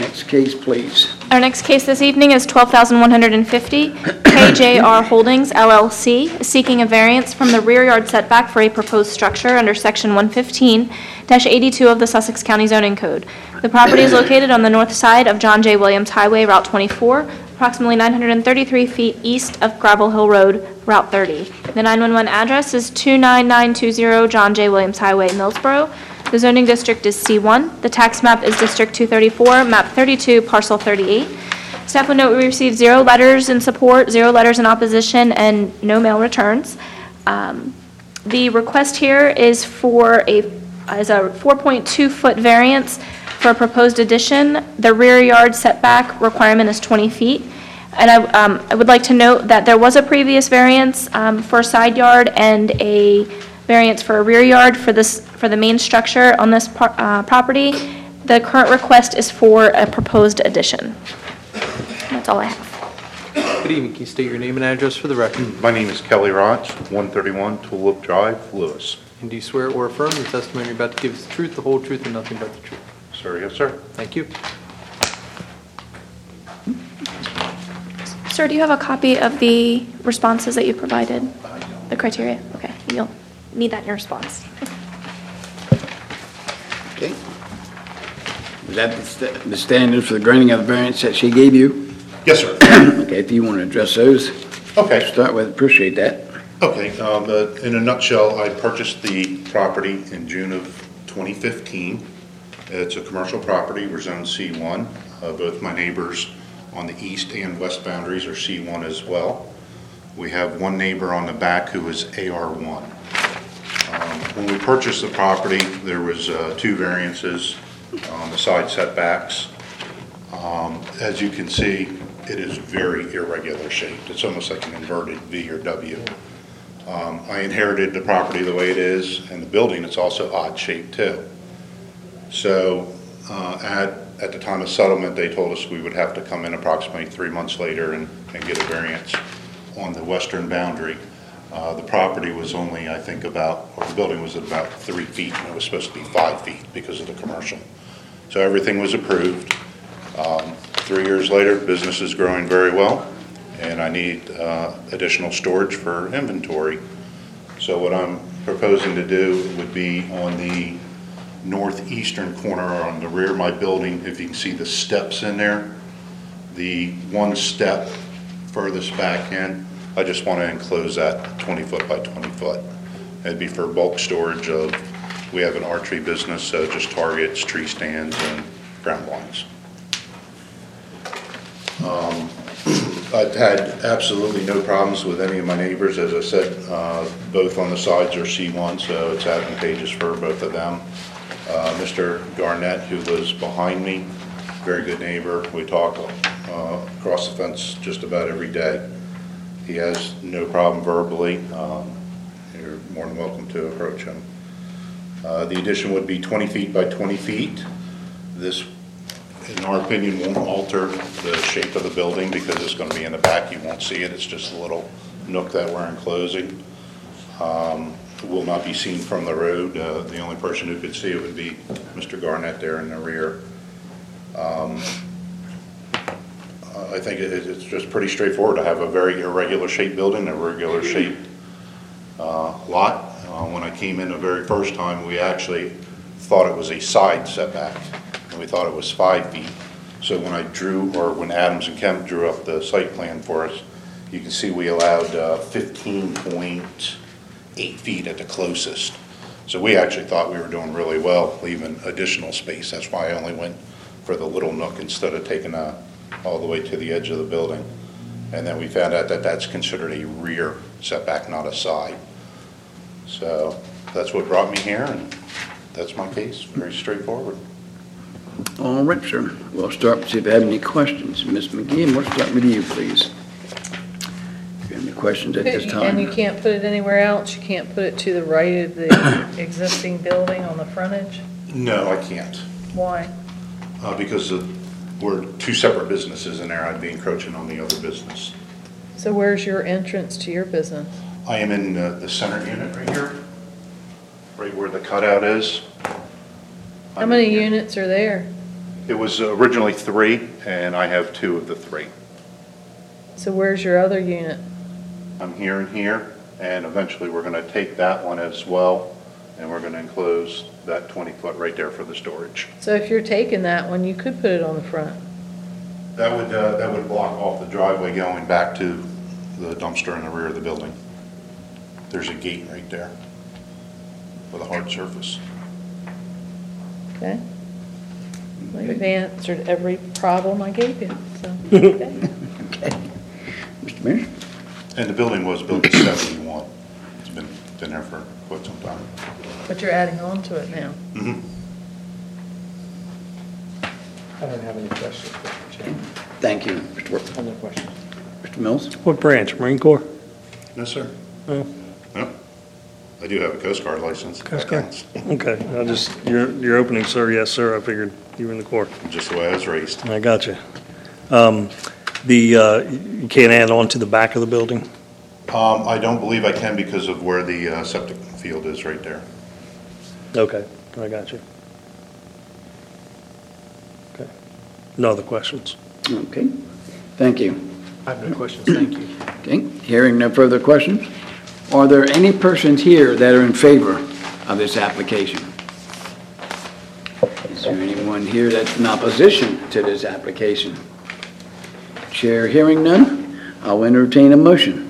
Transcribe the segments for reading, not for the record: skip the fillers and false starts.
Next case, please. Our next case this evening is 12,150. KJR Holdings LLC is seeking a variance from the rear yard setback for a proposed structure under Section 115-82 of the Sussex County Zoning Code. The property is located on the north side of John J. Williams Highway, Route 24, approximately 933 feet east of Gravel Hill Road, Route 30. The 911 address is 29920 John J. Williams Highway, Millsboro. The zoning district is C1. The tax map is District 234, Map 32, Parcel 38. Staff would note we received 0 letters in support, 0 letters in opposition, and no mail returns. The request here is for a 4.2-foot variance for a proposed addition. The rear yard setback requirement is 20 feet. And I would like to note that there was a previous variance for a side yard and a variance for a rear yard for the main structure on this property. The current request is for a proposed addition. That's all I have. Good evening. Can you state your name and address for the record? My name is Kelly Rotch, 131 Tulip Drive, Lewis. And do you swear or affirm the testimony you're about to give is the truth, the whole truth, and nothing but the truth? Sir, yes, sir. Thank you. Sir, do you have a copy of the responses that you provided? The criteria? Okay. You'll need that in your response. Okay. Is that the standards for the granting of the variance that she gave you? Yes, sir. Okay, if you want to address those. Okay. Start with, appreciate that. Okay. In a nutshell, I purchased the property in June of 2015. It's a commercial property. We're zone C1. Both my neighbors on the east and west boundaries are C1 as well. We have one neighbor on the back who is AR1. When we purchased the property, there was 2 variances on the side setbacks. As you can see, it is very irregular shaped. It's almost like an inverted V or W. I inherited the property the way it is, and the building, it's also odd shaped too. So at the time of settlement, they told us we would have to come in approximately 3 months later and get a variance on the western boundary. The property was only, I think, the building was at about 3 feet, and it was supposed to be 5 feet because of the commercial. So everything was approved. 3 years later, business is growing very well, and I need additional storage for inventory. So what I'm proposing to do would be on the northeastern corner on the rear of my building, if you can see the steps in there, the one step furthest back in, I just want to enclose that 20 foot by 20 foot. It'd be for bulk storage of, we have an archery business, so just targets, tree stands, and ground blinds. I've had absolutely no problems with any of my neighbors. As I said, both on the sides are C1, so it's advantageous for both of them. Mr. Garnett, who lives behind me, very good neighbor. We talk across the fence just about every day. He has no problem verbally. You're more than welcome to approach him. The addition would be 20 feet by 20 feet. This, in our opinion, won't alter the shape of the building because it's going to be in the back. You won't see it. It's just a little nook that we're enclosing. It will not be seen from the road. The only person who could see it would be Mr. Garnett there in the rear. I think it's just pretty straightforward to have a very irregular shaped building, a regular shaped lot. When I came in the very first time, we actually thought it was a side setback, and we thought it was 5 feet. So when when Adams and Kemp drew up the site plan for us, you can see we allowed 15.8 feet at the closest. So we actually thought we were doing really well, leaving additional space. That's why I only went for the little nook instead of taking all the way to the edge of the building. And then we found out that that's considered a rear setback, not a side. So that's what brought me here, and that's my case. Very straightforward. All right, sir. We'll start, see if you have any questions. Ms. McGee, we'll start with you, please. If you have any questions at this time. And you can't put it anywhere else? You can't put it to the right of the existing building on the frontage? No, I can't. Why? Because we're 2 separate businesses in there. I'd be encroaching on the other business. So where's your entrance to your business? I am in the center unit right here, right where the cutout is. How many units are there? It was originally 3, and I have 2 of the 3. So where's your other unit? I'm here and here, and eventually we're going to take that one as well, and we're going to enclose that 20-foot right there for the storage. So if you're taking that one, you could put it on the front. That would block off the driveway going back to the dumpster in the rear of the building. There's a gate right there with a hard surface. Okay? Well, you've answered every problem I gave you, so, okay. Okay. Mr. Mears? And the building was built in 71. It's been there for quite some time. But you're adding on to it now. Mhm. I don't have any questions, Mr. Chairman. Thank you, Mr. Work. No questions. Mr. Mills? What branch, Marine Corps? No, sir. Oh. No. I do have a Coast Guard license. Coast That Guard. counts. Okay, I just, your opening, sir, yes, sir, I figured you were in the Corps. Just the way I was raised. I got you. You can't add on to the back of the building? I don't believe I can because of where the septic field is right there. Okay, I got you. Okay. No other questions? Okay, thank you. I have no questions, thank you. Okay, hearing no further questions, are there any persons here that are in favor of this application? Is there anyone here that's in opposition to this application? Chair hearing none, I'll entertain a motion.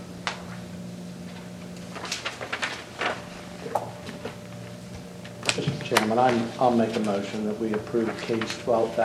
Mr. Chairman, I'll make a motion that we approve case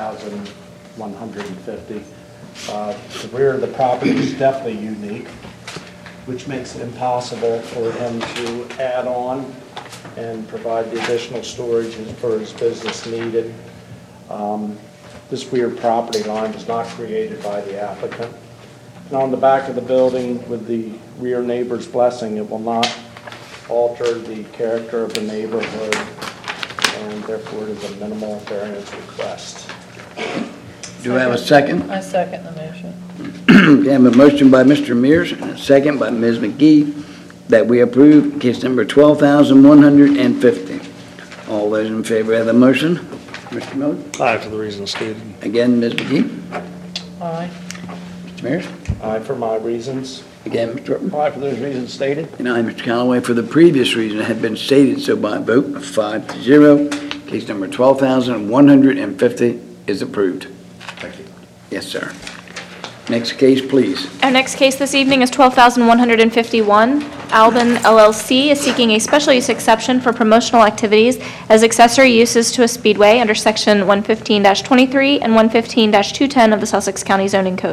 12,150. The rear of the property is definitely unique, which makes it impossible for him to add on and provide the additional storage for his business needed. This rear property line was not created by the applicant. And on the back of the building, with the rear neighbor's blessing, it will not alter the character of the neighborhood, and therefore it is a minimal variance request. Do I have a second? I second the motion. Okay, I have a motion by Mr. Mears and a second by Ms. McGee that we approve case number 12,150. All those in favor of the motion? Mr. Miller? Aye, for the reasons stated. Again, Ms. McGee? Aye. Mr. Mears? Aye for my reasons. Again, Mr. Ortman? Aye for those reasons stated. And I, Mr. Callaway, for the previous reason had been stated, so by a vote of 5-0, case number 12,150 is approved. Thank you. Yes, sir. Next case, please. Our next case this evening is 12,151. Alban LLC is seeking a special use exception for promotional activities as accessory uses to a speedway under Section 115-23 and 115-210 of the Sussex County Zoning Code.